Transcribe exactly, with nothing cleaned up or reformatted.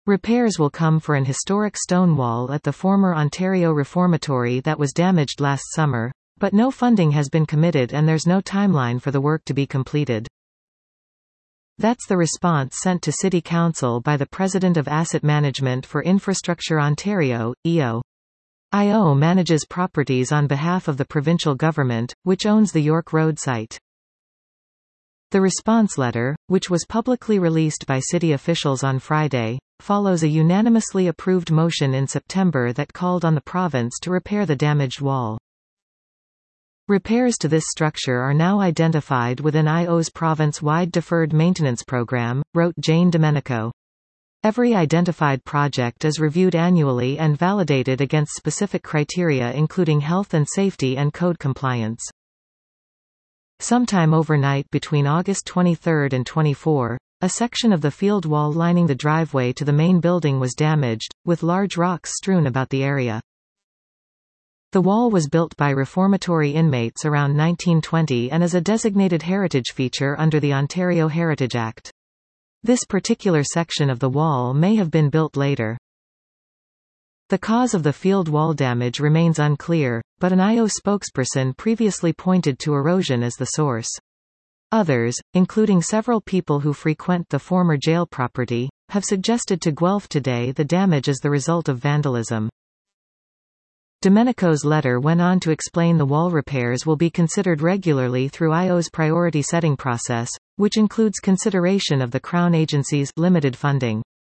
Repairs will come for an historic stone wall at the former Ontario Reformatory that was damaged last summer, but no funding has been committed and there's no timeline for the work to be completed. That's the response sent to City Council by the President of Asset Management for Infrastructure Ontario, E O. I O manages properties on behalf of the provincial government, which owns the York Road site. The response letter, which was publicly released by city officials on Friday, follows a unanimously approved motion in September that called on the province to repair the damaged wall. Repairs to this structure are now identified within I O's province-wide deferred maintenance program, wrote Jane Domenico. Every identified project is reviewed annually and validated against specific criteria including health and safety and code compliance. Sometime overnight between August twenty-third and twenty-fourth, a section of the field wall lining the driveway to the main building was damaged, with large rocks strewn about the area. The wall was built by reformatory inmates around nineteen twenty and is a designated heritage feature under the Ontario Heritage Act. This particular section of the wall may have been built later. The cause of the field wall damage remains unclear, but an I O spokesperson previously pointed to erosion as the source. Others, including several people who frequent the former jail property, have suggested to Guelph Today the damage is the result of vandalism. Domenico's letter went on to explain the wall repairs will be considered regularly through I O's priority setting process, which includes consideration of the Crown Agency's limited funding.